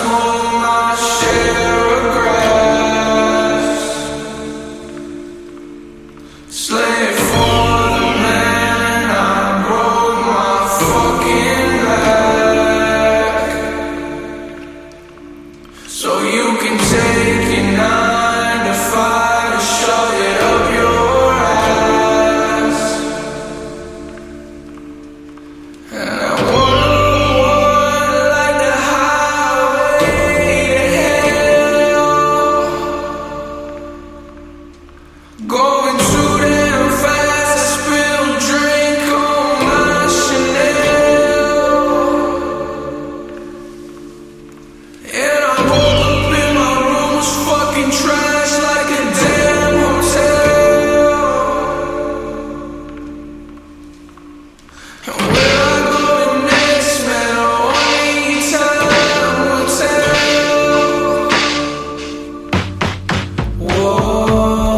smoke my share of grass. Slave for the man, I broke my fucking back. So you can take your 9 to 5 and shove it up your ass. And I like the highway to hell, going too damn fast. I spilled drink on my Chanel, and I woke up in my room was fucking trash like a damn hotel. And where I go next, man, only time will tell. Whoa.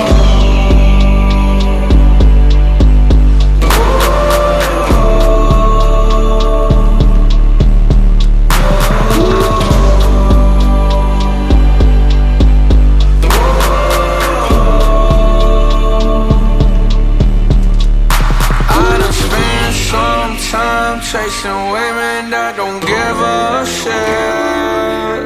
I done spent some time chasing women that don't give a shit.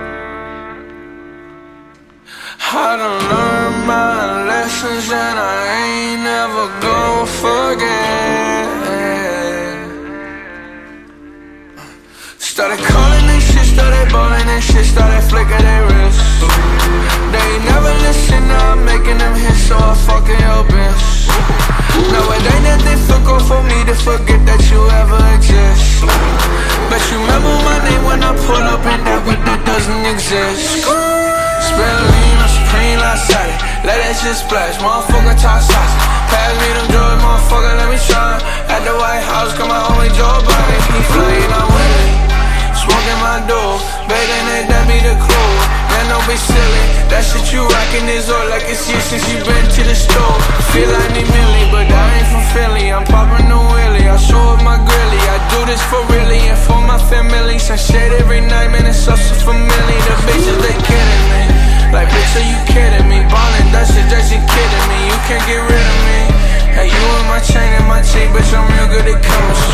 I done learned my lessons and I ain't never gon' forget. Started calling and shit, started balling and shit, started flicking their wrists. They ain't never listen, now I'm making them hits, so I fucking your bitch. No, it ain't that difficult for me to forget that you ever exist. But you remember my name when I pull up in that whip that doesn't exist. Spend lean on Supreme last Saturday, let that shit splash, motherfucker talk sauce. Pass me them drugs, motherfucker, let me try. At the White House, come my homie Joe Biden. He flying, I'm winning, smoking my dough, begging that that be the clue. Man, don't be silly, that shit you rockin' is all like it's you since you been to the store. Feel like me Millie, but I ain't from Philly. I'm poppin' the wheelie, I show up my grilly. I do this for really and for my family. Some shit every night, man, it's so familiar. The bitches, they kidding me. Like, bitch, are you kidding me? Ballin', that shit, that you kidding me. You can't get rid of me. Hey, you in my chain and my cheek, bitch, I'm real good at chemistry.